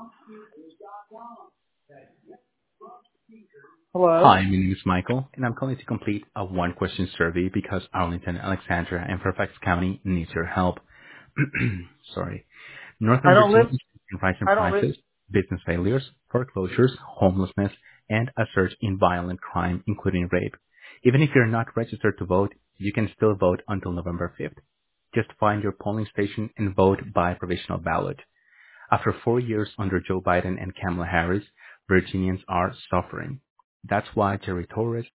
Hello. Hi, my name is Michael, and I'm calling to complete a one-question survey because Arlington, Alexandria, and Fairfax County needs your help. Sorry. I Northern don't Virginia live. is rising I don't live. prices, business failures, foreclosures, homelessness, and a surge in violent crime, including rape. Even if you're not registered to vote, you can still vote until November 5th. Just find your polling station and vote by provisional ballot. After 4 years under Joe Biden and Kamala Harris, Virginians are suffering. That's why Jerry Torres